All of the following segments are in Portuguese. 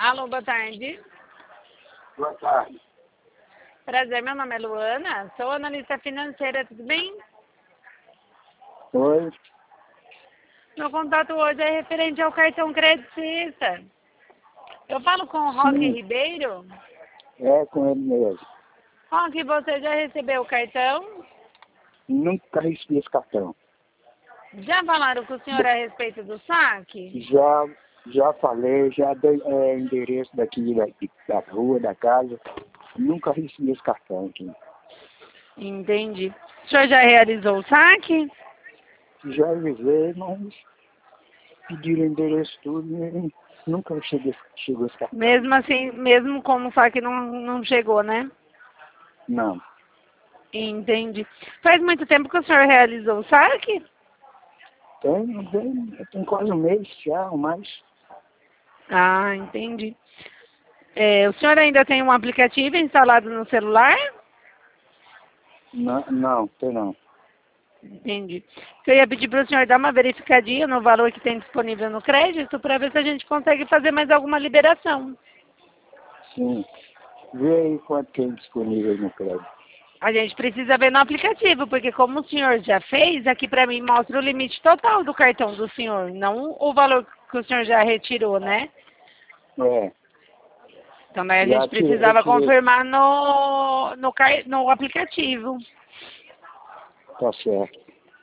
Alô, boa tarde. Boa tarde. Prazer, meu nome é Luana, sou analista financeira, tudo bem? Oi. Meu contato hoje é referente ao cartão Crédito Suíça. Eu falo com o Roque Sim, Ribeiro. é com ele mesmo. Roque, você já recebeu o cartão? Nunca recebi esse cartão. Já falaram com o senhor a respeito do saque? Já falei, já dei endereço daqui da rua, da casa. Nunca recebi esse cartão aqui. Entendi. O senhor já realizou o saque? Já avisei, mas pediram endereço tudo e nunca chegou esse cartão. Mesmo assim, mesmo como o saque não chegou, né? Não. Entendi. Faz muito tempo que o senhor realizou o saque? Tem quase um mês já, ou mais. Ah, entendi. O senhor ainda tem um aplicativo instalado no celular? Não, tem não. Entendi. Eu ia pedir para o senhor dar uma verificadinha no valor que tem disponível no crédito para ver se a gente consegue fazer mais alguma liberação. Sim. Vê aí quanto tem disponível no crédito. A gente precisa ver no aplicativo, porque como o senhor já fez, aqui para mim mostra o limite total do cartão do senhor, não o valor que o senhor já retirou, né? É, Então daí a já gente precisava retirei. confirmar no aplicativo. Tá certo.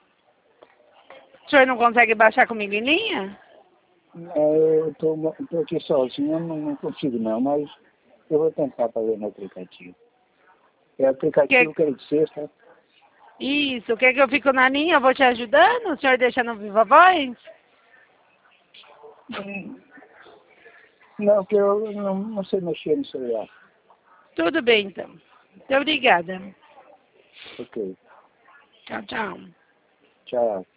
O senhor não consegue baixar comigo em linha? Eu tô aqui sozinho, eu não consigo não, mas eu vou tentar fazer no aplicativo. É aplicativo que é de sexta. Isso, quer que eu fico na linha? Eu vou te ajudando? O senhor deixa no Viva Voz? Não, porque eu não sei mexer no celular. Tudo bem, então. Muito obrigada. Ok. Tchau, tchau. Tchau.